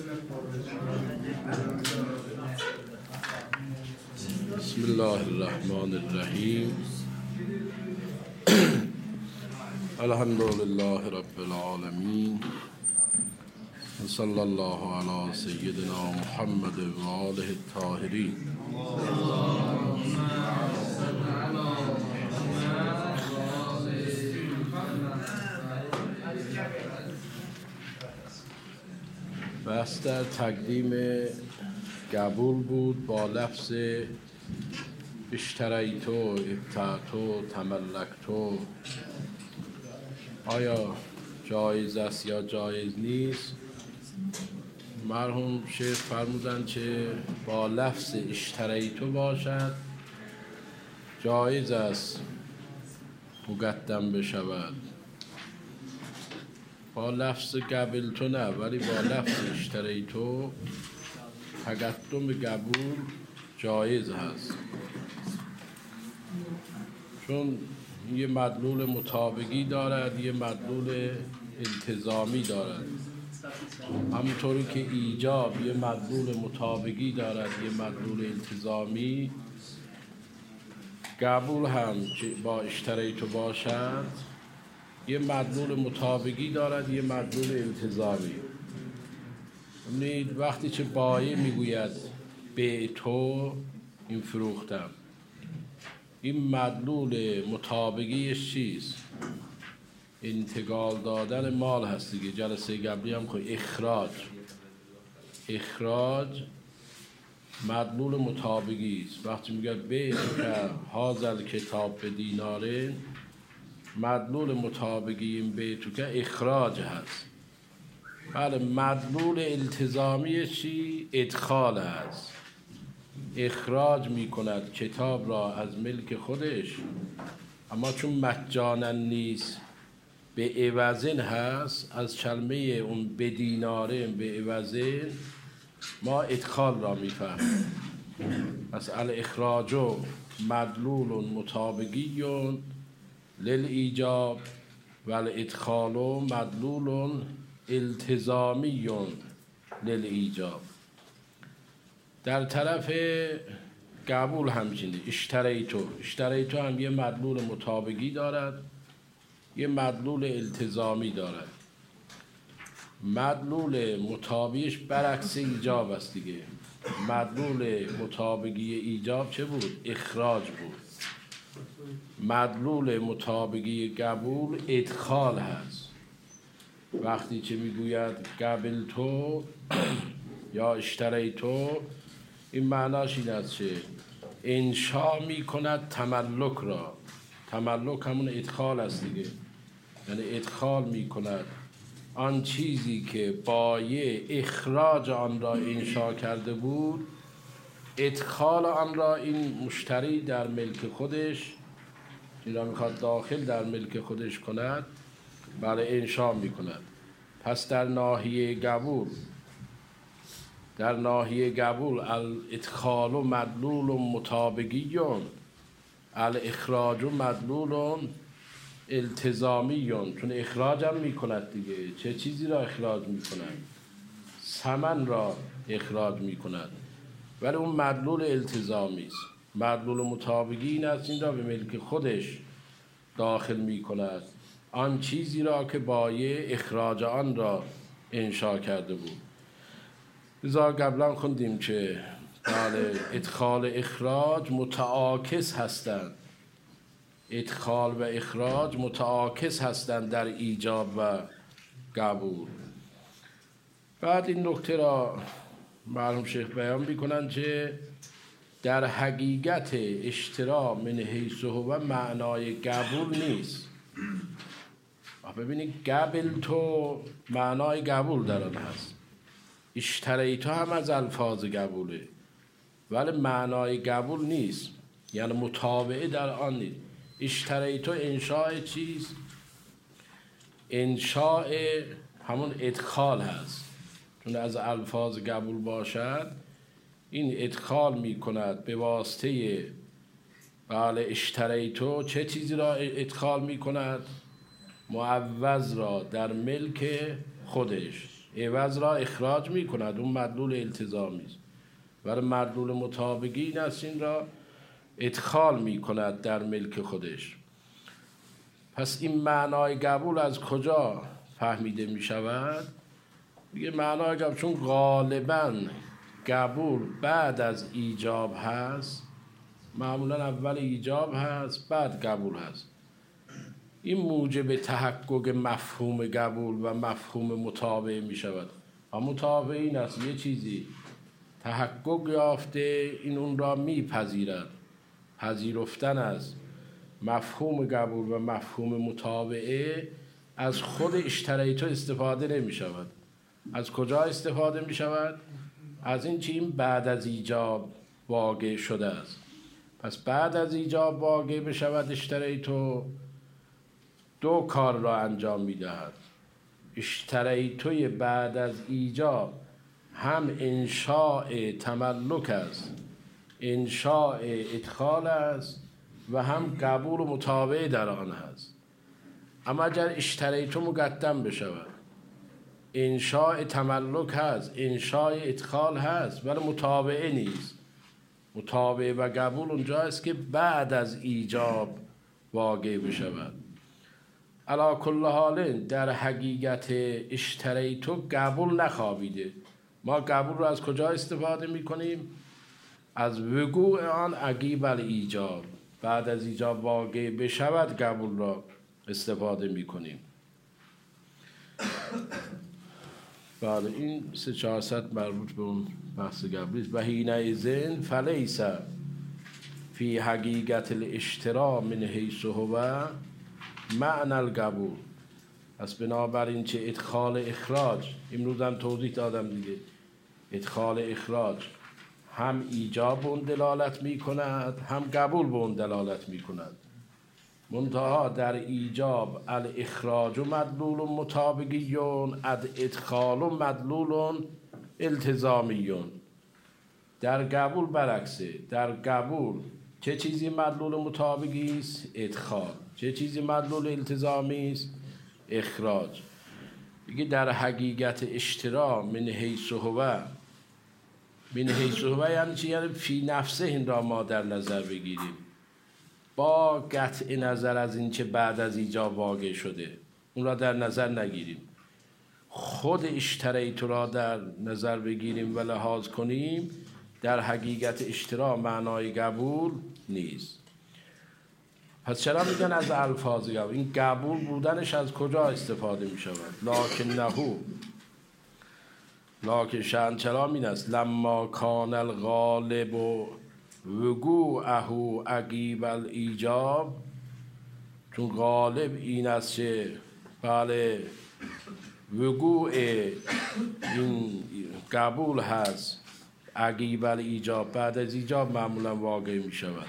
بسم الله الرحمن الرحیم. الحمد لله رب العالمین و صلی الله علی سیدنا محمد و آله الطاهرین. بحث در تقدیم قبول بود با لفظ اشتریتو، ابتعتو، تملکتو. آیا جایز است یا جایز نیست؟ مرحوم شیخ فرمودند که با لفظ اشتریتو باشد جایز است مقدم بشود، با لفظ قبلتو نه، ولی با لفظ اشتریتو تقدم قبول جایز هست، چون یه مدلول مطابقی دارد، یه مدلول التزامی دارد. همونطوری که ایجاب یه مدلول مطابقی دارد، یه مدلول التزامی، قبول هم که با اشتریتو باشد یه مدلول مطابقی دارد، یه مدلول التزامی. وقتی که بایع میگوید به تو این فروختم، این مدلول مطابقیش چیست؟ انتقال دادن مال هست دیگه. جلسه قبلی هم که اخراج مدلول مطابقی است. وقتی میگه به که هازل کتاب به دیناره، مدلول مطابقی این به تو که اخراج هست. بله، مدلول التزامی چی؟ ادخال هست. اخراج می کند کتاب را از ملک خودش، اما چون مجانا نیست به عوضین هست، از کلمه اون به دیناره به عوضین ما ادخال را می فهمیم. پس الاخراج مدلول مطابقی للایجاب و الادخال مدلول التزامی للایجاب. در طرف قبول همچنین اشتریتو هم یه مدلول مطابقی دارد، یه مدلول التزامی دارد. مدلول مطابقیش برعکس ایجاب است دیگه. مدلول مطابقی ایجاب چه بود؟ اخراج بود. مدلول مطابقی قبول ادخال هست. وقتی که میگوید قبل تو یا اشتریتو، این معناش این است که انشا می کند تملک را. تملک همون ادخال است دیگه، یعنی ادخال می کند آن چیزی که بایع اخراج آن را انشا کرده بود، ادخال آن را این مشتری در ملک خودش، این را میخواد داخل در ملک خودش کند، بله انشا می کند. پس در ناحیه قبول الادخال مدلول مطابقی، الاخراج مدلول التزامی، چون اخراج هم می کند دیگه. چه چیزی را اخراج می کند؟ ثمن را اخراج می کند، ولی اون مدلول التزامی است. مدلول مطابقی این است این را به ملک خودش داخل می کند، آن چیزی را که بایع اخراج آن را انشا کرده بود. لذا قبلا خوندیم که ادخال اخراج متعاکس هستند. ادخال و اخراج متعاکس هستند در ایجاب و قبول. بعد این نکته را مرحوم شیخ بیان می‌کنند که در حقیقت اشترا من حیث هو معنای قبول نیست. ببینید قبل تو معنای قبول در آن هست، اشتریتو هم از الفاظ قبوله، ولی معنای قبول نیست، یعنی متابعه در آن نیست. اشتریتو انشاء چیست؟ انشاء همون ادخال هست، چون از الفاظ قبول باشد این ادخال می کند به واسطه بله اشتریتو. چه چیزی را ادخال می کند؟ معوض را در ملک خودش، عوض را اخراج می کند، اون مدلول التزامی است. برای مدلول مطابقی این است این را ادخال می کند در ملک خودش. پس این معنای قبول از کجا فهمیده می شود؟ میگه معنای قبول چون غالباً قبول بعد از ایجاب هست، معمولاً اول ایجاب هست بعد قبول هست، این موجب تحقق مفهوم قبول و مفهوم متابعه می شود. اما متابعه این است یه چیزی تحقق یافته این اون را می پذیرد. پذیرفتن از مفهوم قبول و مفهوم متابعه از خود اشتریتو استفاده نمی شود. از کجا استفاده می شود؟ از این چیم بعد از ایجاب واقع شده است. پس بعد از ایجاب واقع بشود اشتریتو دو کار را انجام می دهد. اشتریتوی بعد از ایجاب هم انشاء تملک است، انشاء ادخال است و هم قبول و متابعه در آن است. اما اگر اشتریتو مقدم بشود، انشاء تملک هست، انشاء ادخال هست ولی متابعه نیست. متابعه و قبول اونجا است که بعد از ایجاب واقع بشود. علی کل حال در حقیقت اشتریتو قبول نخوابیده. ما قبول رو از کجا استفاده می کنیم؟ از وقوع آن عقیب الایجاب، بعد از ایجاب واقع بشود قبول را استفاده می کنیم. بله این 300-400 مربوط به اون بحث قبلی است. و حینئذ فلیس فی حقیقت الاشترا من حیث هو معنی القبول. پس بنابراین چه ادخال اخراج، امروز هم توضیح دادم دیگه، ادخال اخراج هم ایجاب به اون دلالت می کند هم قبول به اون دلالت می کند. منتها در ایجاب الاخراج مدلول مطابقیون، ادخال مدلول التزامیون. در قبول برعکسه. در قبول چه چیزی مدلول مطابقی است؟ ادخال. چه چیزی مدلول التزامی است؟ اخراج. دیگه در حقیقت اشترا من حیث هو، من حیث هو یعنی چی؟ یعنی فی نفسه این را ما در نظر بگیریم با قطع نظر از این چه بعد از ایجاب واقع شده، اون را در نظر نگیریم. خود اشتریتو را در نظر بگیریم و لحاظ کنیم، در حقیقت اشترا معنای قبول نیست. پس چرا میگن از الفاظ قبول؟ این قبول بودنش از کجا استفاده می شود؟ لکن شأن چرا این است لما کان الغالب وقوعه عقیب الایجاب، چون غالب این است که بله وقوع این قبول هست عقیب الایجاب، بعد از ایجاب معمولا واقع می شود.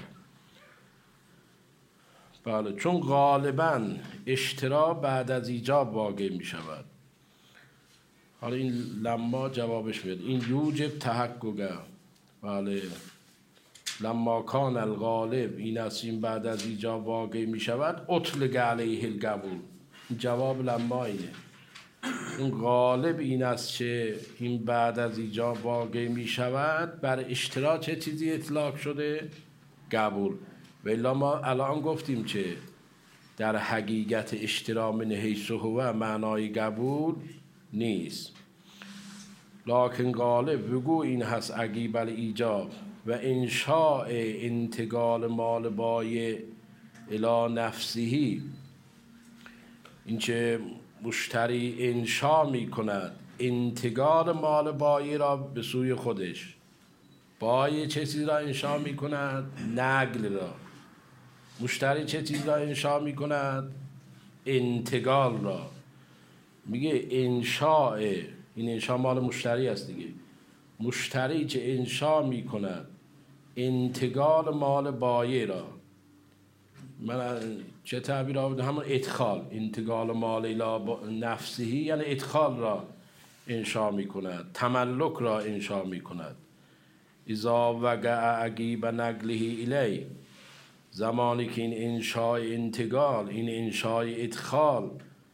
بله چون غالبا اشترا بعد از ایجاب واقع می شود. حالا این لما جوابش میاد، این یوجب تحققه. بله لما کان الغالب این است این بعد از ایجاب واقع می شود، اطلق علیه القبول. جواب لما اینه، اون غالب این است که این بعد از ایجاب واقع می شود، بر اشترا چه چیزی اطلاق شده؟ قبول. و الا ما الان گفتیم که در حقیقت اشترا من حیث هو معنای قبول نیست. لکن غالب وقوع این هست عقیب الایجاب و انشاء انتقال مال بایع الی نفسهی، این که مشتری انشاء می کند انتقال مال بایع را به سوی خودش. بایع چه چیز را انشاء می کند؟ نقل را. مشتری چه چیز را انشاء می کند؟ انتقال را. میگه انشاء، این انشاء مال مشتری است دیگه. مشتری چه انشاء می کند انتقال مال بایع را، من چه تعبیر آورده؟ همون ادخال، انتقال مال الی نفسهی یعنی ادخال را انشاء می کند، تملک را انشاء می کند. اذا وقع عقیب نقله الی، زمانی که این انشاء انتقال، این انشاء ادخال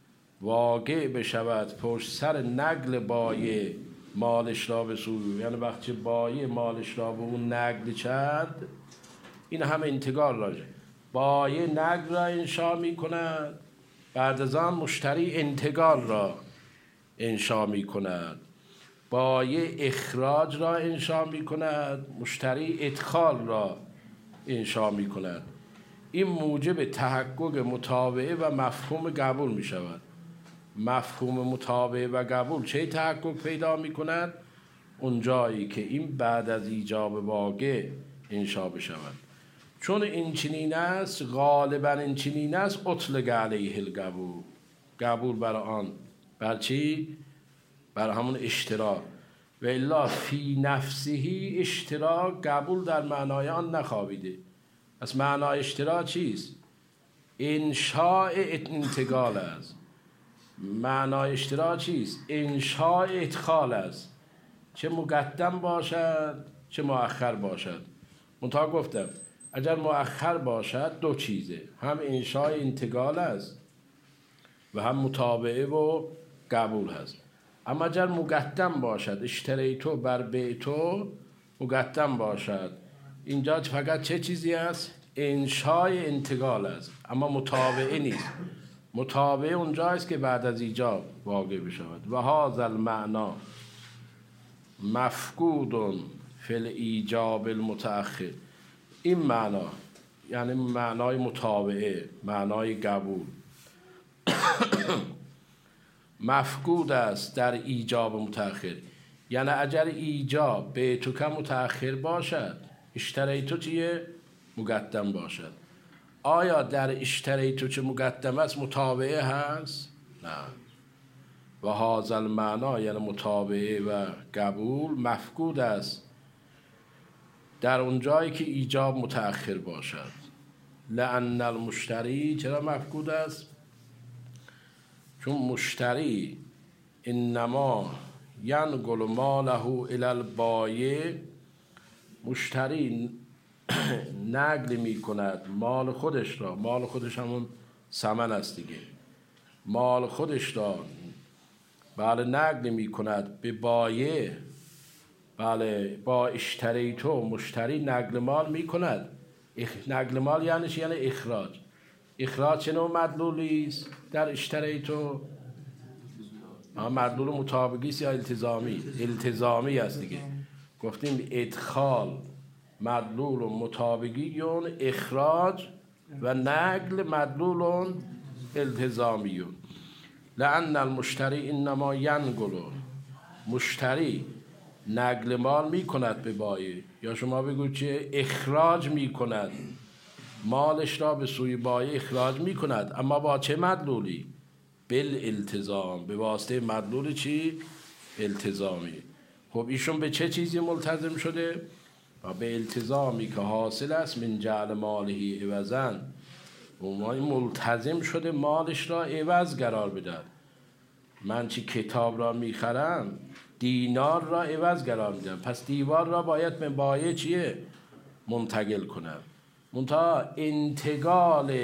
واقع بشود پشت سر نقل بایه مالش را به سوی، یعنی وقتی بایه مالش را به اون نقل چند، این همه انتقال راجع بایه نقل را انشا می کند، بعد از آن مشتری انتقال را انشا می کند، بایه اخراج را انشا می کند، مشتری ادخال را انشا می کند. این موجب تحقق متابعه و مفهوم قبول می شود. مفهوم متابعه و قبول چه تحقق پیدا می کند؟ اون جایی که این بعد از ایجاب واقع انشا بشود. چون این چنین است، غالبا این چنین است، اطلق علیه القبول، قبول بر آن، بر چی؟ بر همون اشتراک. و الا فی نفسه اشتراک، قبول در معنای آن نخوابیده. پس معنای اشتراک چیست؟ انشاء انتقال است. معنای اشتراک چیست؟ انشاء ادخال است، چه مقدم باشد چه مؤخر باشد. منتها گفتم اگر مؤخر باشد دو چیزه، هم انشاء انتقال است و هم متابعه و قبول هست. اما اگر مقدم باشد، اشتریتو بر بیتو مقدم باشد، اینجا فقط چه چیزی است؟ انشاء انتقال است، اما متابعه نیست. متابعه اونجاست که بعد از ایجاب واقع بشود. و هذا المعنا مفقود فی الایجاب المتأخر. این معنا یعنی معنای متابعه، معنای قبول مفقود است در ایجاب متأخر. یعنی اگر ایجاب به تو که متأخر باشد، اشتریتو چیه؟ مقدم باشد. آیا در اشتریتو چه مقدم است متابعه هست؟ نه. و هذا المعنا یعنی متابعه و قبول مفقود است در اون جایی که ایجاب متأخر باشد. لأن المشتری، چرا مفقود است؟ چون مشتری انما ینقل ماله الی البایع، مشتری نقل می کند مال خودش را، مال خودش همون ثمن است دیگه، مال خودش را بله نقل می کند به بایع. بله با اشتریتو مشتری نقل مال می کند. نقل مال یعنی چی؟ یعنی اخراج. اخراج چه نوع مدلولی است در اشتریتو؟ مدلول مطابقی است یا التزامی؟ التزامی است دیگه. گفتیم ادخال مدلول مطابقی، اخراج و نقل مدلول التزامی. لأن المشتری انما ینقل، مشتری نقل مال می کند به بایع، یا شما بگو چه؟ اخراج می کند مالش را به سوی بایع، اخراج می کند، اما با چه مدلولی؟ بالالتزام، به واسطه مدلول چی؟ التزامی. خب ایشون به چه چیزی ملتزم شده؟ و به التزامی که حاصل است من جعل ماله عوضاً، اون ملتزم شده مالش را عوض قرار بده. من چی کتاب را میخرم دینار را عوض قرار میدم، پس دیوار را باید به بایع چیه؟ منتقل کنم. منتها انتقال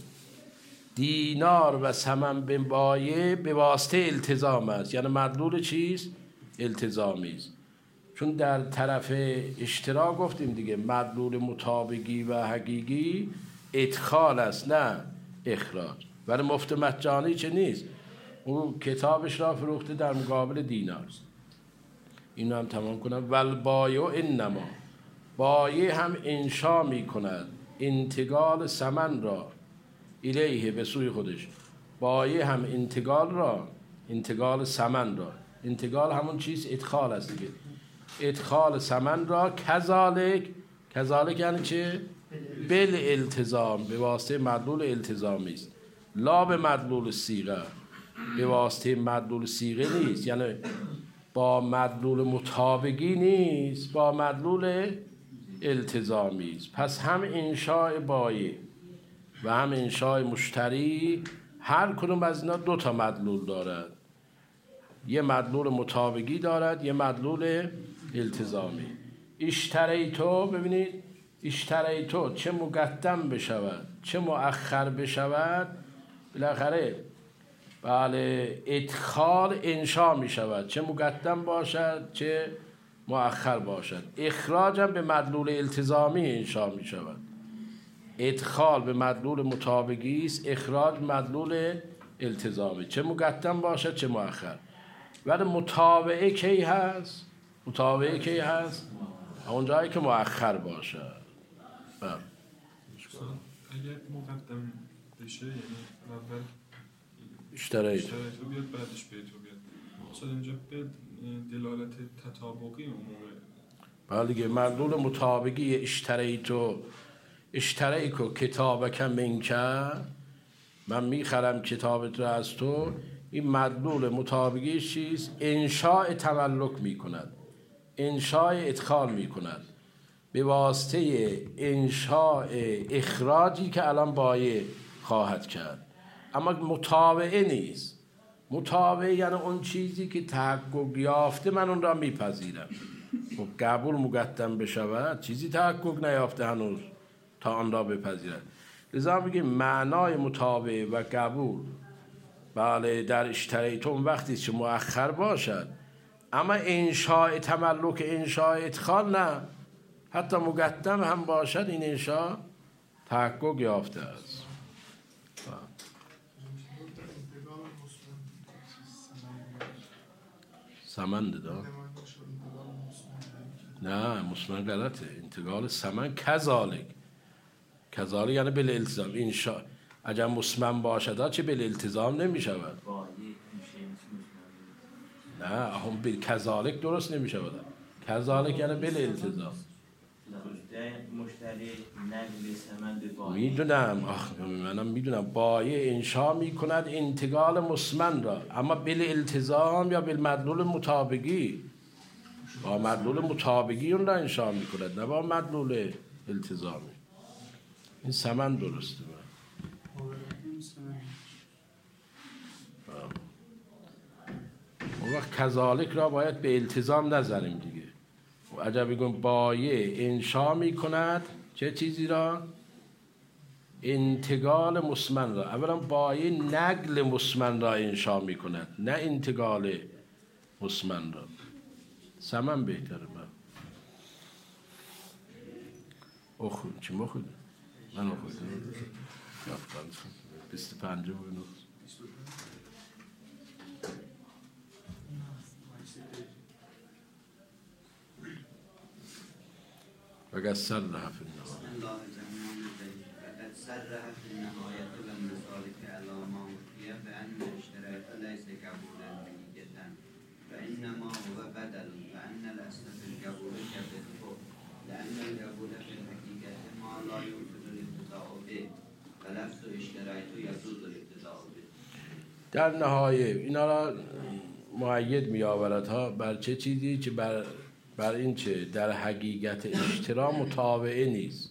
دینار و ثمن به بایع به واسطه التزام است، یعنی مدلول چیست؟ التزامی است. چون در طرف اشتراک گفتیم دیگه مدلول مطابقی و حقیقی ادخال است نه اخراج. ولی مفت مجانی چه نیست، اون کتابش را فروخته در مقابل دینار. اینو هم تمام کنم. والبایع انما، بایع هم انشا می کند انتقال ثمن را الیه به سوی خودش. بایع هم انتقال را، انتقال ثمن را، انتقال همون چیز ادخال است دیگه، ادخال ثمن را کذالک، کذالک یعنی چه؟ بالالتزام، به واسطه مدلول التزامی است، لا به مدلول صیغه، به واسطه مدلول صیغه نیست، یعنی با مدلول مطابقی نیست، با مدلول التزامی است. پس هم انشاء بایع و هم انشاء مشتری هر کدوم از اینا دو تا مدلول دارد، یه مدلول مطابقی دارد، یه مدلول التزامی. اشتریتو، ببینید اشتریتو چه مقدم بشود چه مؤخر بشود، بالاخره بله ادخال انشا می شود، چه مقدم باشد چه مؤخر باشد. اخراج هم به مدلول التزامی انشا می شود. ادخال به مدلول مطابقی است، اخراج مدلول التزامی، چه مقدم باشد چه مؤخر. ولی متابعه کی هست؟ متابعه کی هست؟ اونجایی که مؤخر باشد. اگر مقدم بشه یعنی اول اشترایت تو بیاد بعدش بیت تو بیاد. مثلا اینجا به دلالت تطابقی عمومه. بله دیگه، مدلول مطابقی اشتریکو کتابک منک، من میخرم کتابت رو از تو، این مدلول مطابقی چیست؟ انشاء تملک میکند، انشاء ادخال میکند به واسطه انشاء اخراجی که الان بایع خواهد کرد. اما متابعه نیست. متابعه یعنی اون چیزی که تحقق یافته من اون را میپذیرم. خب قبول مقدم بشود، چیزی تحقق نیافته هنوز تا آن را بپذیرد. لذا میگه معنای متابعه و قبول بله در اشتریتون وقتی که مؤخر باشد، اما انشاء تملک انشاء ادخال نه، حتی مقدم هم باشد این انشاء تحقق یافته است. سمند دا نه مسمن غلطه، انتقال سمن کذالک یعنی بل التزام. انشاء اگر مسمن باشد چه بل التزام نمی شود. نه هم بل کذالک درست نمی شود، کذالک یعنی بل التزام. مشتری نقل ثمن به بایع میدونم، منم میدونم بایع انشا میکند انتقال مسمن را، اما بل التزام یا بل مدلول مطابقی، با مدلول مطابقی اون را انشا میکند نه با مدلول التزامی. این ثمن درسته. اون وقت کذالک را باید به التزام نذاریم دیگه. و اگر بگم بایع انشا میکند چه چیزی را؟ انتقال مسمن را. اولا بایع نقل مسمن را انشا میکند نه انتقال مسمن را. ثمن بهتره. اخون چی مخود؟ من اخودم 25 بگنو. وقد صرح في النهاية وقد صرح في النهاية والمسالك على ما وفي بأن الاشتراك ليس قبولا نتيجة فإنما هو بدل، فأن الأصل في القبول كبده، لأن القبول في الحقيقة ما لا يمكن الابتداء به ولفظ اشتراك يجوز الابتداء به. در نهایه اینا را مؤید می آورد ها بر چه چیزی که بر این چه در حقیقت اشترا متابعه نیست.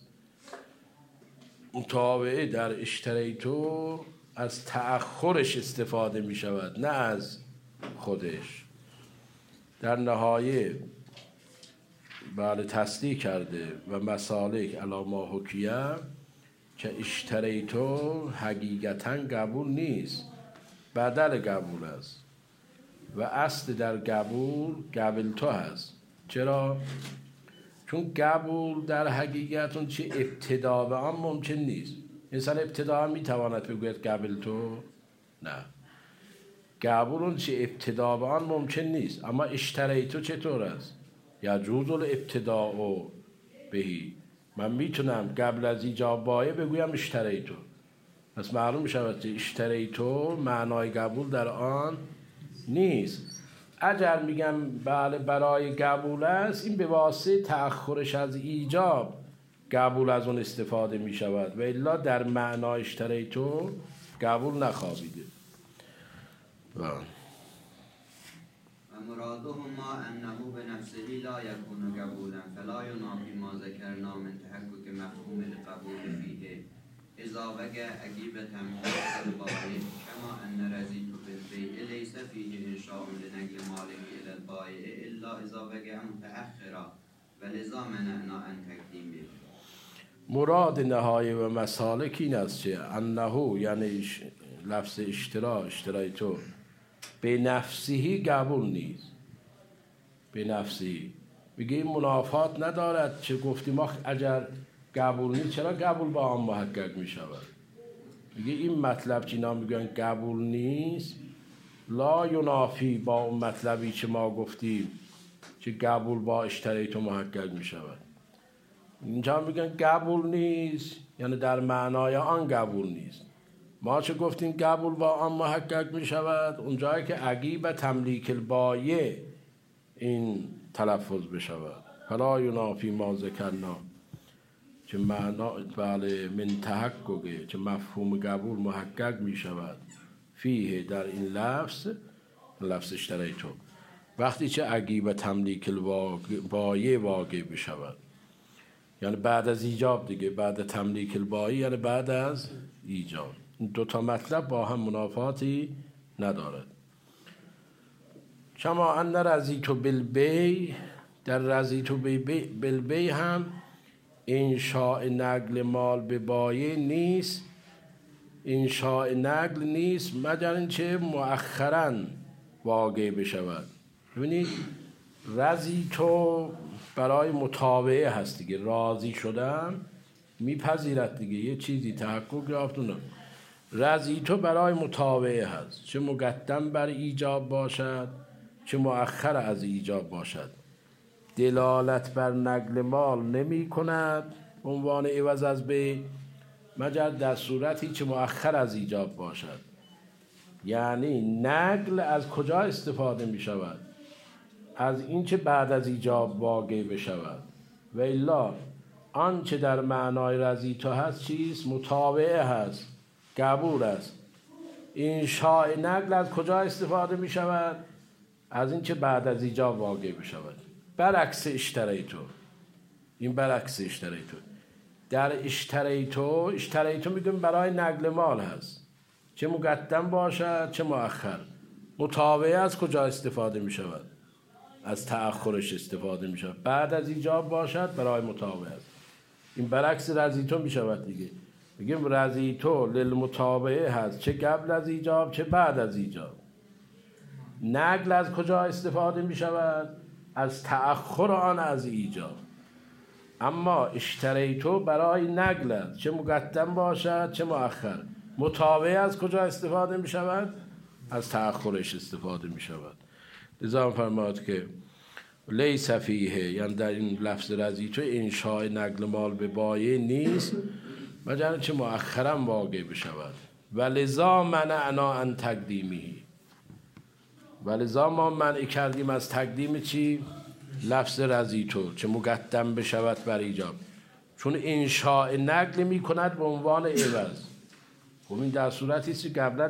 متابعه در اشتریتو از تأخرش استفاده می شود نه از خودش. در نهایه بله تصدیق کرده و مسالک علاما حکیه که اشتریتو حقیقتا قبول نیست، بدل قبول است و اصل در قبول قبلتو هست. چرا؟ چون قبول در حقیقت اون چه ابتدا به آن ممکن نیست. انسان ابتدا هم میتواند بگوید قبلتو؟ نه، قبول اون چه ابتدا به آن ممکن نیست. اما اشتریتو چطور است؟ یجوز الابتداء بهی، من میتونم قبل از ایجاب بایع بگویم اشتریتو. پس معلوم میشود که اشتریتو معنای قبول در آن نیست. اگر میگم بله برای قبول است، این به واسطه تأخرش از ایجاب قبول از اون استفاده میشود و الا در معنای اشتریتو قبول نخوابیده. مرادهما أنه بنفسه لا يكون قبولا فلا ينافي ما ذكرنا من تحقق مفهوم القبول فيه إذا وقع عقيبة من البائع كما أن رضيت بالبيع ليس فيه إنشاء لنقل ماله إلى البائع إلا إذا وقع متأخرا ولذا منعنا عن تقديمه. مراد نهایی و مسالک این است که انه یعنی لفظ اشترایتو به نفسهی قبول نیست. به نفسهی میگه این منافات ندارد، چه گفتیم ما اگر قبول نیست چرا قبول با آن محقق میشود؟ میگه این مطلب که اینا میگن قبول نیست لا ینافی با اون مطلبی که ما گفتیم که قبول با اشتریتو محقق میشود. اینجا میگن قبول نیست یعنی در معنای آن قبول نیست. ما چه گفتیم قبول با آن محقق میشود؟ اونجایی که عقیب تملیک البایع این تلفظ بشود. فلا ینافی ما ذکرنا که معنا بله من تحققه که مفهوم قبول محقق می شود فیه در این لفظ اشتریتو وقتی که عقیب تملیک البایع واقع بشود، یعنی بعد از ایجاب دیگه، بعد تملیک البایع یعنی بعد از ایجاب. این دوتا مطلب با هم منافاتی ندارد. کما ان رضیت بالبیع، در رضیت بالبیع هم انشاء نقل مال به بایع نیست، انشاء نقل نیست مگر اینکه مؤخراً واقع بشود. ببینید رضیت برای متابعه هست دیگه، راضی شدن میپذیرد دیگه، یه چیزی تحقق یافتونه. رضیت برای متابعه هست، چه مقدم بر ایجاب باشد چه مؤخر از ایجاب باشد. دلالت بر نقل مال نمی کند عنوان عوض از بیع مگر در صورتی که مؤخر از ایجاب باشد. یعنی نقل از کجا استفاده می شود؟ از این که بعد از ایجاب واقع بشود. و الا آنچه در معنای رضیت هست چیست؟ متابعه هست، قبول است. انشاء نقل از کجا استفاده می شود؟ از این که بعد از ایجاب واقع بشود. برعکس اشتریتو، این برعکس اشتریتو. در اشتریتو میگیم برای نقل مال هست، چه مقدم باشد چه مؤخر. متابعه از کجا استفاده می شود؟ از تأخرش استفاده می شود. بعد از ایجاب باشد برای متابعه است. این برعکس رضیتو می شود دیگه. میگیم رضیتو للمتابعه هست، چه قبل از ایجاب چه بعد از ایجاب. نقل از کجا استفاده می شود؟ از تأخر آن از ایجاب. اما اشتریتو برای نقل است، چه مقدم باشد چه مؤخر. متابعه از کجا استفاده می شود؟ از تأخرش استفاده می شود. لذا فرماد که لیس فیه، یعنی در این لفظ رضیتو انشاء نقل مال به بایع نیست مگر چه مؤخرا واقع بشود. و لذا منعنا عن تقدیمه، و لذا ما منع کردیم از تقدیم چی؟ لفظ رضیتو چه مقدم بشود بر ایجاب، چون انشاء نقل می کند به عنوان عوض. خب این در صورتی است که قبلا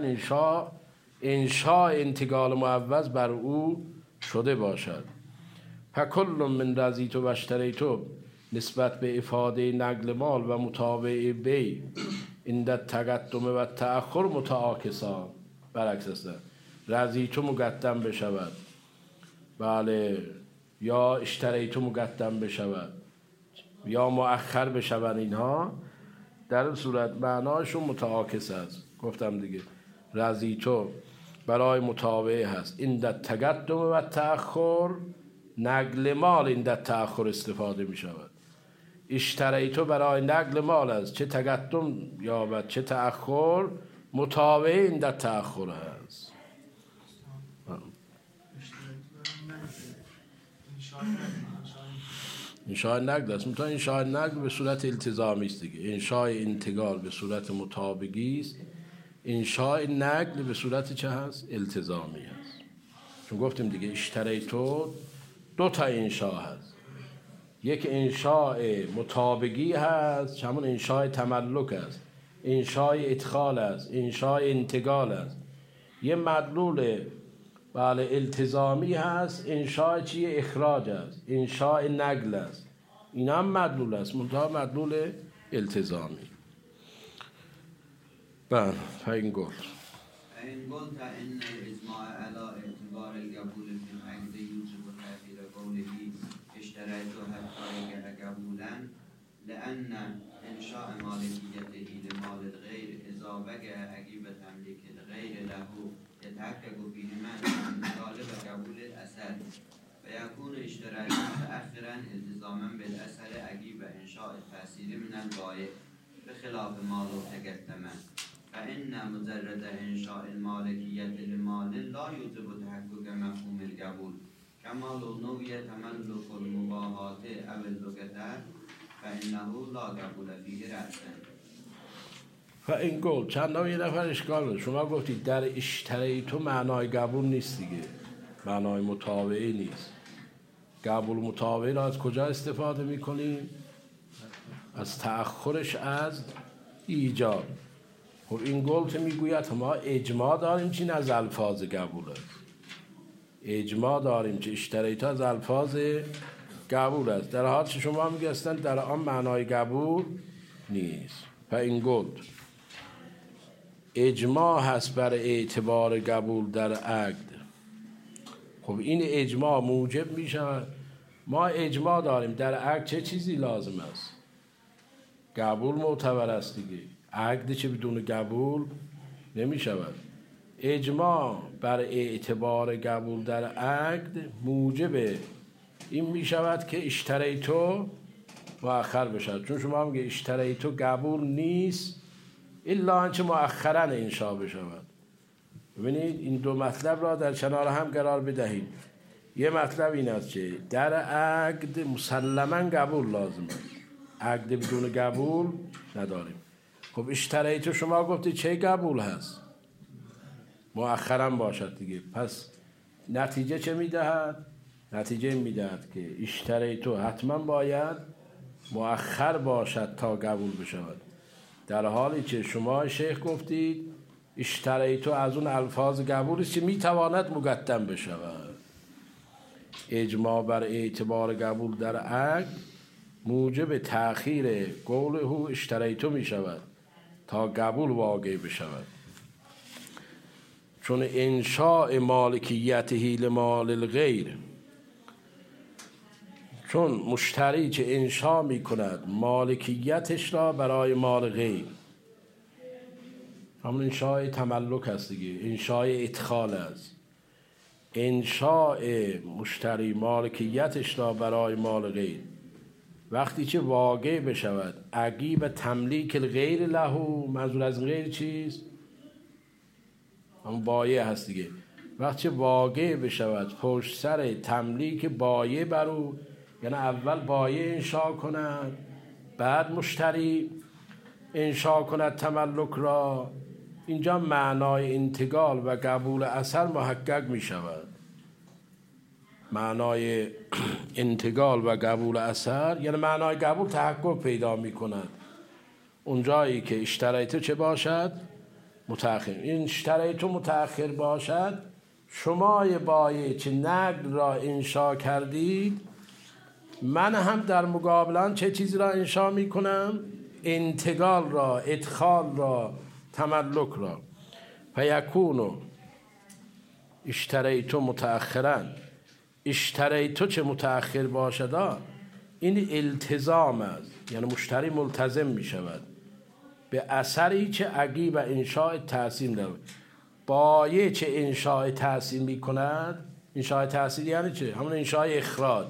انشاء انتقال معوض بر او شده باشد. فکل من رضیتو و اشتریتو نسبت به افاده نقل مال و متابعه بیع عند التقدم و تأخر متعاکسان، برعکس است. رضیتو مقدم بشود، بله، یا اشتریتو مقدم بشود یا مؤخر بشود، اینها در این صورت معناشون متعاکس است. گفتم دیگه رضیتو برای متابعه هست عند التقدم و تأخر، نقل مال عند التأخر استفاده می شود. اشتریتو برای نقل مال است، چه تقدم یابد چه تأخر، متابعه عند التأخر هست. انشاء نقل است، مثلا انشاء نقل به صورت التزامی است دیگه. انشاء انتقال به صورت مطابقی است، انشاء نقل به صورت چه هست؟ التزامی هست. چون گفتیم دیگه اشتریتو دو تا انشاء هست، یک انشاء مطابقی هست، همون انشاء تملک است، انشاء ادخال است، انشاء انتقال است. یه مدلول بله التزامی هست، انشاء چیه؟ اخراج است، انشاء نقل است. اینا هم مدلول است، منتها مدلول التزامی. بله فاین گفت فإن قلت إن الإجماع على اعتبار القبول في العقد يوجب تأخير قوله اشتريت حتى يقع قبولا لأن إنشاء مالكيته لمال الغير إذا وقع عقب تمليك يتحقق فيهما طالب قبول الأثر فيكون اشتراكا متأخرا التزاما بالأثر عقب إنشاء التأثير من البائع بخلاف ما لو تقدم فإن مجرد إنشاء المالكية لمال لا يوجب تحقق مفهوم القبول كما لو نوي تملك المباحات أو اللغة فإنه لا قبول فيه رأسا. این گفت چند یه نفر اشکال داشت. شما گفتید در اشتری تو معنای قبول نیست دیگه، معنای متابعه نیست. قبول متابعه را از کجا استفاده میکنیم؟ از تأخرش از ایجاد. خب این گفت میگوید ما اجماع داریم چین از الفاظ قبول است، اجماع داریم که اشتری تو از الفاظ قبول است، در حالی که شما میگستن در آن معنای قبول نیست. این گفت اجماع هست بر اعتبار قبول در عقد. خب این اجماع موجب می شود. ما اجماع داریم در عقد چه چیزی لازم است؟ قبول معتبر است دیگه. عقد چه بدون قبول نمی شود. اجماع بر اعتبار قبول در عقد موجب این می شود که اشتریتو مؤخر بشد. چون شما میگه اشتریتو قبول نیست الا آنچه مؤخراً انشا بشود. ببینید این دو مطلب را در کنار هم قرار بدهید. یه مطلب این است که در عقد مسلماً قبول لازم است، عقد بدون قبول نداریم. خب اشتریتو شما گفتید چه قبول هست؟ مؤخراً باشد دیگه. پس نتیجه چه میدهد؟ نتیجه میدهد که اشتریتو حتما باید مؤخر باشد تا قبول بشود، در حالی که شما شیخ گفتید اشتریتو از اون الفاظ قبول است که میتواند مقدم بشود. اجماع بر اعتبار قبول در عقد موجب تأخیر قوله اشتریتو میشود تا قبول واقع بشود. چون انشاء مالکیته لمال الغیر، چون مشتری که انشا می کند مالکیتش را برای مال غیر، همون انشاء تملک است دیگه، انشاء ادخال است. انشاء مشتری مالکیتش را برای مال غیر وقتی که واقع بشود عقیب تملیک الغیر له، منظور از غیر چیست؟ همون بایع هست دیگه. وقتی واقع بشود پشت سر تملیک بایع بر او، یعنی اول بایع انشا کند بعد مشتری انشا کند تملک را، اینجا معنای انتقال و قبول اثر محقق می شود. معنای انتقال و قبول اثر یعنی معنای قبول تحقق پیدا می کند اونجایی که اشتریتو چه باشد؟ متأخر. این اشتریتو متأخر باشد، شما بایع چه نقد را انشا کردید، من هم در مقابلان چه چیزی را انشا می کنم؟ انتقال را، ادخال را، تملک را. فیکونو اشتریتو متأخرا، اشتریتو چه متأخر باشد این التزام است، یعنی مشتری ملتزم می شود به اثری چه عقیب انشاء تحصیل دارد. بایع چه انشاء تحصیل می کند؟ انشاء تحصیل یعنی چه؟ همون انشاء اخراج.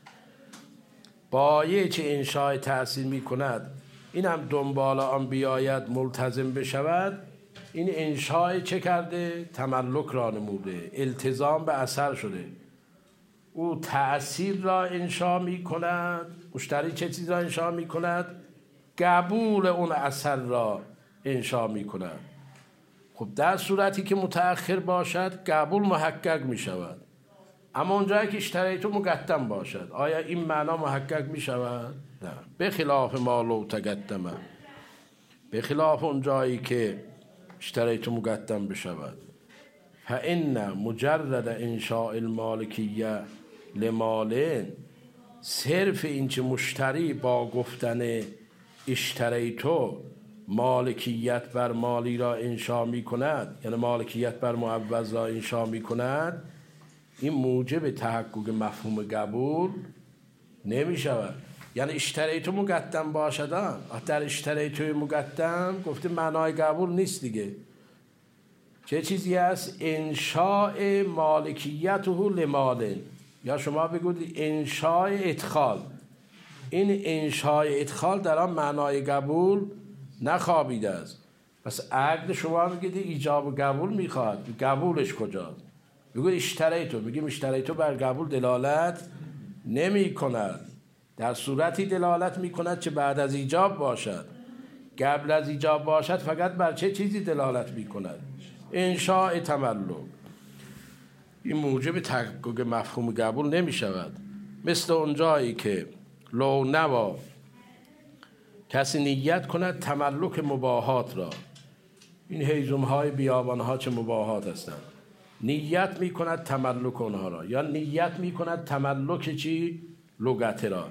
بایع چه انشاء تحصیل می کند این هم دنبال آن بیاید ملتزم بشود، این انشاء چه کرده؟ تملک را نموده، التزام به اثر شده. او تأثیر را انشا می کند. مشتری چه چیز را انشا می کند؟ قبول اون اثر را انشا می کند. خب در صورتی که متأخر باشد قبول محقق می شود، اما اونجایی که اشتریتو مقدم باشد آیا این معنا محقق می شود؟ نه. به خلاف ما لو تقدمه، به خلاف اونجایی که اشتریتو مقدم بشود. فإن مجرد انشاء المالکیه لمالین، صرف این که مشتری با گفتن اشتریتو مالکیت بر مالی را انشا می کند، یعنی مالکیت بر معوض را انشا می کند، این موجب تحقق مفهوم قبول نمی شود. یعنی اشتریتو مقدم باشد، در اشتریتو مقدم گفته معنای قبول نیست دیگه. چه چیزی است؟ انشاء مالکیته لمال، یا شما بگوید انشاء ادخال. این انشاء ادخال در آن معنای قبول نخوابیده است. پس عقد شما میگید ایجاب و قبول میخواد، قبولش کجاست؟ بگوید اشتریتو، میگیم اشتریتو بر قبول دلالت نمی کند، در صورتی دلالت میکند که بعد از ایجاب باشد. قبل از ایجاب باشد فقط بر چه چیزی دلالت میکند؟ انشاء تملک. این موجب تحقق مفهوم قبول نمیشود. مثل اونجایی که لو نوا کسی نیت کند تملک مباحات را، این هیزم های بیابان ها چه مباحات هستند، نیت می کند تملک اونها را، یا نیت می کند تملک چی؟ لغت را.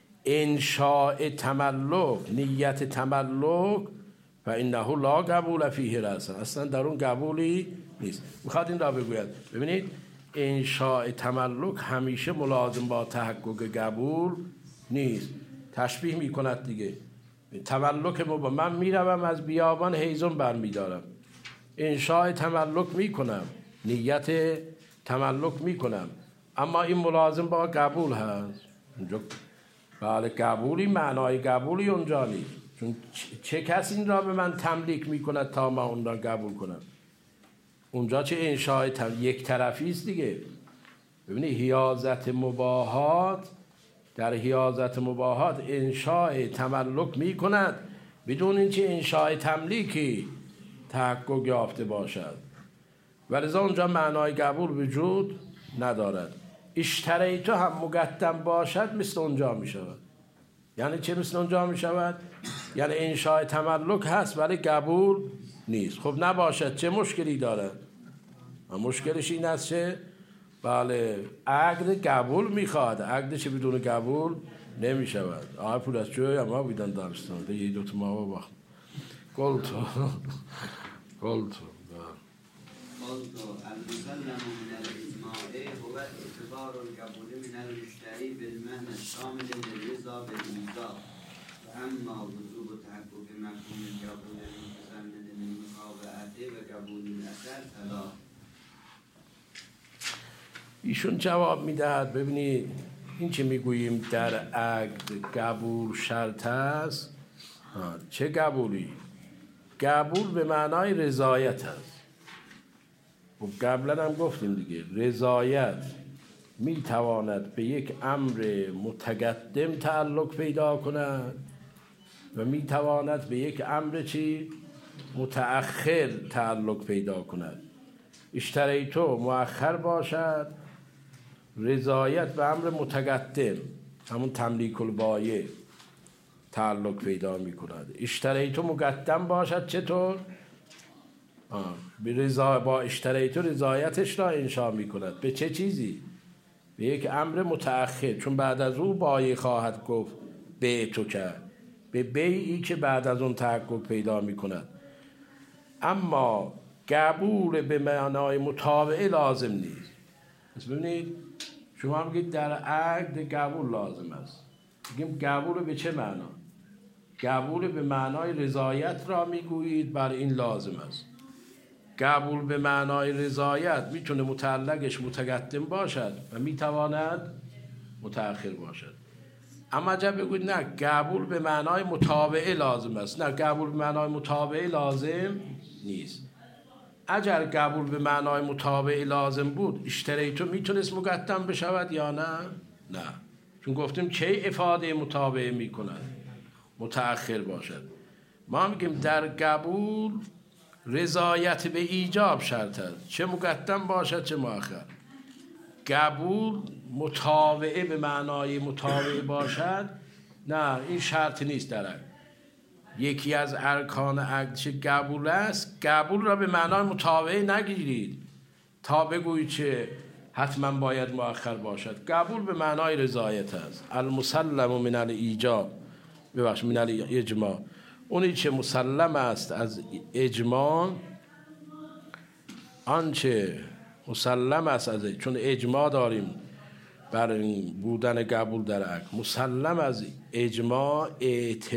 انشاء تملک، نیت تملک و انه لا قبول فیه رأسا، اصلا در اون قبولی نیست. میخواد این را بگوید. ببینید انشاء تملک همیشه ملازم با تحقق قبول نیست. تشبیه میکند دیگه. تملک من میروم از بیابان هیزم برمیدارم، انشاء تملک میکنم، نیت تملک میکنم، اما این ملازم با قبول هست اونجا. بله قبولی، معنای قبولی اونجا نیست، چون چه کسی این را به من تملیک میکند تا من اون را قبول کنم؟ اونجا چه انشاء یک طرفی است دیگه. ببینید حیازت مباحات، در حیازت مباحات انشاء تملک می کند بدون اینکه انشاء تملیکی تحقق یافته باشد، ولذا اونجا معنای قبول وجود ندارد. اشتریتو هم مقدم باشد مثل اونجا می شود. یعنی چه مثل اونجا می شود؟ یعنی انشاء تملک هست ولی قبول نیست. خب نباشد چه مشکلی دارد؟ مشکلش این است که بله عقد قبول میخواد، عقدش بدون قبول نمیشود. آقای پولسچوی اما بیدن دارستان ده یه دوتا ما با قلتو قلتو المسلم من الاجماع هو اعتبار القبول من المشتری بالمعنى الشامل للرضا بالإيجاب، اما وجوب تحقق مفهوم القبول المتضمن للمتابعة وقبول الأثر فلا. ایشون جواب میدهد ببینید این چه میگوییم در عقد قبول شرط است. چه قبولی؟ قبول به معنای رضایت است. و قبلا هم گفتیم دیگه رضایت میتواند به یک امر متقدم تعلق پیدا کند و میتواند به یک امر چی؟ متأخر تعلق پیدا کند. اشتریتو مؤخر باشد، رضایت به امر متقدم همون تملیک البایع تعلق پیدا می کند. اشتریتو مقدم باشد چطور؟ با اشتریتو رضایتش را انشا می کند. به چه چیزی؟ به یک امر متأخر، چون بعد از او بایع خواهد گفت بیعتو کرد، به بیعی که بعد از اون تحقق پیدا می کند. اما قبول به معنای متابعه لازم نیست. پس ببینید شما میگید در عقد قبول لازم است. میگیم قبول به چه معنا؟ قبول به معنای رضایت را میگویید، بر این لازم است. قبول به معنای رضایت میتونه متعلقش متقدم باشد و میتواند متأخر باشد. اما اگر بگوید نه قبول به معنای متابعه لازم است، نه قبول به معنای متابعه لازم نیست. اگر قبول به معنای متابعه لازم بود اشتریتو میتونست مقدم بشود یا نه؟ نه، چون گفتیم چه افاده متابعه میکند؟ متأخر باشد. ما میگیم در قبول رضایت به ایجاب شرط است، چه مقدم باشد چه مؤخر. قبول متابعه به معنای متابعه باشد، نه این شرط نیست در عقد. یکی از ارکان عقد چه قبول است، قبول را به معنای متابعه نگیرید تا بگویید چه حتما باید مؤخر باشد. قبول به معنای رضایت است. المسلم من الایجاب، ببخشید من الاجماع، اونی که مسلم است از اجماع، آنچه مسلم است از چون اجماع داریم بر بودن قبول در عقد، مسلم از اجماع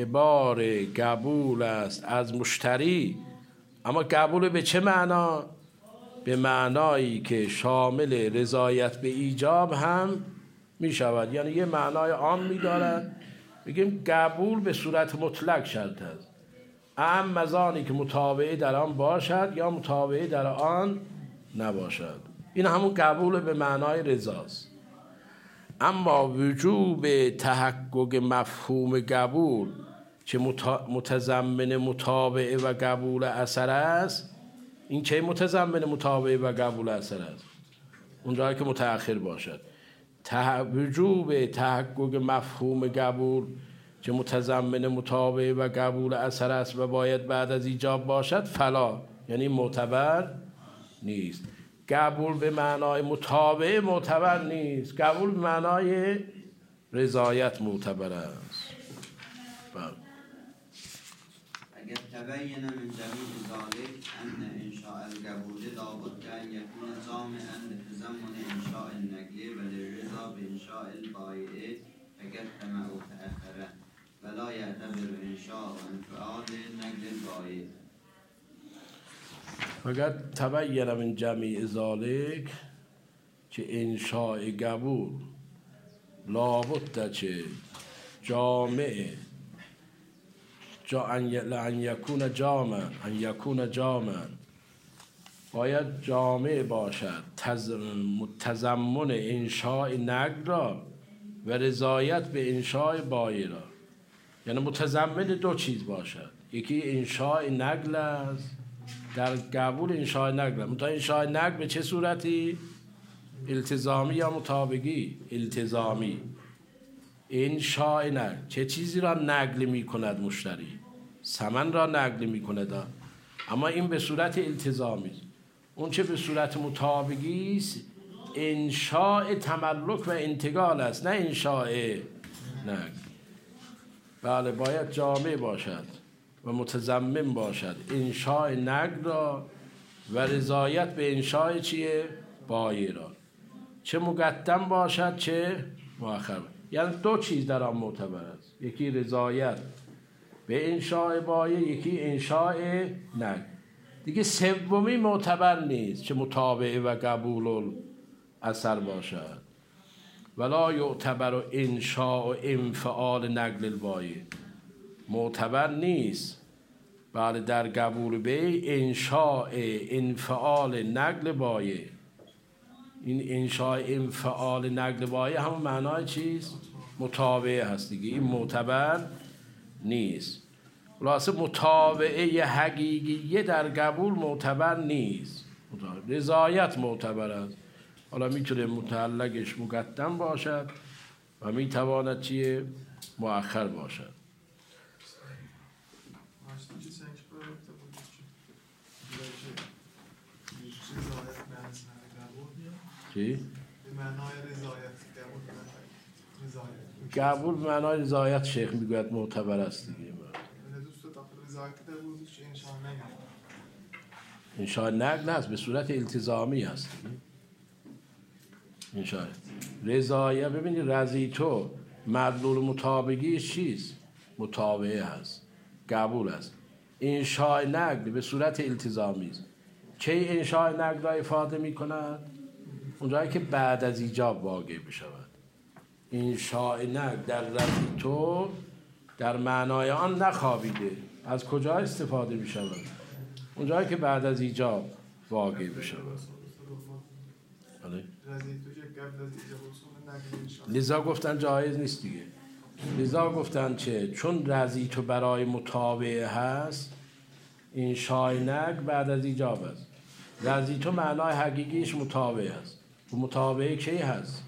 اعتبار قبول است از مشتری. اما قبول به چه معنا؟ به معنایی که شامل رضایت به ایجاب هم می شود، یعنی یه معنای عام می دارد. بگیم قبول به صورت مطلق شرط است، اما از آنی که متابعه در آن باشد یا متابعه در آن نباشد. این همون قبول به معنای رضاست. اما وجوب تحقق مفهوم قبول که متضمن متابعه و قبول اثر است، این که متضمن متابعه و قبول اثر است، اونجایی که متأخر باشد. وجوب تحقق مفهوم قبول که متضمن متابعه و قبول اثر است و باید بعد از ایجاب باشد، فلا، یعنی معتبر نیست. قبول به معنای متابعه معتبر نیست، قبول به معنای رضایت معتبر است. اگر تبین من جمیع ذلك ان انشاء القبول لابد ان يكون ضامنا لتضمن انشاء النقل وللرضا بانشاء البائع فقدم او تاخر ولا يعتبر انشاء انفعال نقل البائع. فقط تبین من جمیع ذلك که انشاء قبول لابد چه جامع ان یکون جامع باید جامع باشد، تضمن انشاء نقل را و رضایت به انشاء بایع را، یعنی متضمن دو چیز باشد. یکی انشاء نقل است، در قبول انشاء نقل. منتها انشاء نقل به چه صورتی؟ التزامی یا مطابقی؟ التزامی. انشاء نقل چه چیزی را نقل می کند؟ مشتری ثمن را نقل می کند، اما این به صورت التزامی است. اون چه به صورت مطابقی است انشاء تملک و انتقال است، نه انشاء نقل. بله، باید جامع باشد و متضمن باشد انشاء نقل را و رضایت به انشاء چیه؟ بایع را، چه مقدم باشد چه مؤخر. یعنی دو چیز در آن معتبر است، یکی رضایت به انشاء بایع، یکی انشاء نقل. دیگه سومی معتبر نیست که متابعه و قبول اثر باشد. ولا یعتبر انشاء انفعال نقل البایع، معتبر نیست. بله، در قبول به انشاء انفعال نقل بایع. این انشاء انفعال نقل بایع همون معنای چیست؟ متابعه هست دیگه. این معتبر نیست. خلاصه متابعه حقیقیه در قبول معتبر نیست. رضایت معتبر است. حالا میتونه متعلقش مقدم باشد و میتواند چیه؟ مؤخر باشد. چی؟ به معنای رضایت قبول به معنای رضایت شیخ میگوید معتبر است دیگه. انشاء نقل هست، به صورت التزامی هست. انشاء رضایت، ببینید رضیتو مدلول مطابقی چیست؟ متابعه هست، قبول است. انشاء نقل به صورت التزامی است. کی انشاء نقل را افاده می کند؟ اونجایی که بعد از ایجاب واقع بشود. انشاء نقل در رضیتو در معنای آن نخوابیده. از کجا استفاده می شود؟ اونجایی که بعد از ایجاب واقع بشود. لذا گفتن جایز نیست دیگه. لذا گفتن چون رضیتو برای متابعه هست، انشاء نقل بعد از ایجاب است. رضیتو معنای حقیقیش متابعه است. و متابعه کی هست؟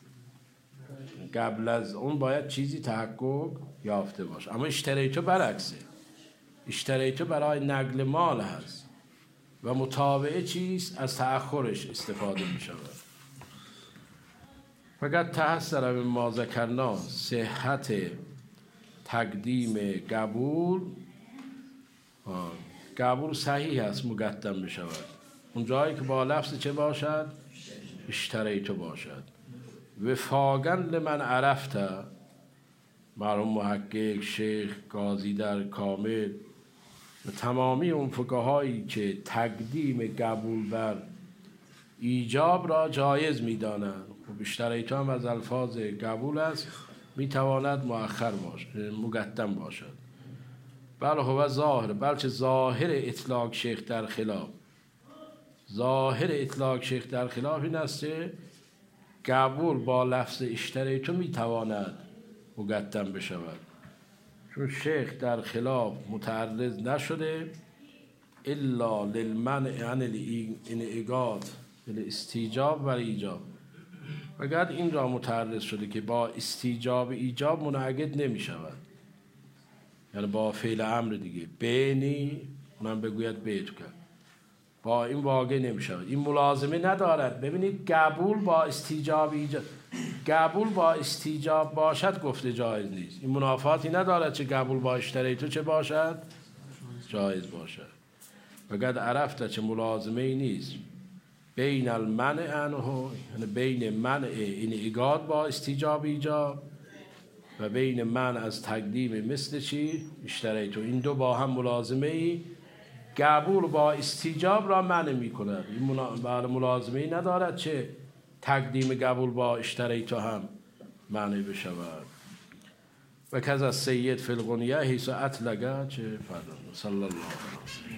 قبل از اون باید چیزی تحقق یافته باشه. اما اشتریتو برعکسه. اشتریتو برای نقل مال هست و متابعه چیست؟ از تأخرش استفاده می شود. فقط تحسر من ما ذکرنا صحت تقدیم قبول. قبول صحیح است مقدم می شود اون جایی که با لفظ چه باشد؟ اشتریتو باشد. وفاقاً لمن عرفت، مرحوم محقق شیخ قاضی در کامل و تمامی اون فقهایی که تقدیم قبول بر ایجاب را جایز می‌دانند. و اشتریت هم از الفاظ قبول است، میتواند مؤخر باشد، مقدم باشد. بل هو ظاهر، بلکه ظاهر اطلاق شیخ در خلاف، ظاهر اطلاق شیخ در خلاف این است که قبول با لفظ اشتریت میتواند مقدم بشود، چون شیخ در خلاف متعرض نشده الا للمنع عن الانعقاد الاستیجاب و ایجاب، فقط این را متعرض شده که با استیجاب ایجاب منعقد نمی شود، یعنی با فعل امر دیگه بینی اونم بگوید بیتو کرد، با این واقع نمی شود، این ملازمه ندارد. ببینید قبول با استیجاب ایجاب، قبول با استیجاب باشد گفته جایز نیست، این منافاتی ندارد چه قبول با اشتریتو چه باشد جایز باشد. فقط عرفت چه ملازمه ای نیست بین المنع عنه، یعنی بین منع انعقاد با استیجاب ایجاب و بین منع از تقدیم مثل چی اشتریتو، این دو با هم ملازمه ای، قبول با استیجاب را منع می کند، این ملازمه ای ندارد چه تقدیم قبول با اشتریتو هم منع بشود. و کذا سید فی الغنیه حیث اطلقه چه فرد صلی الله علیه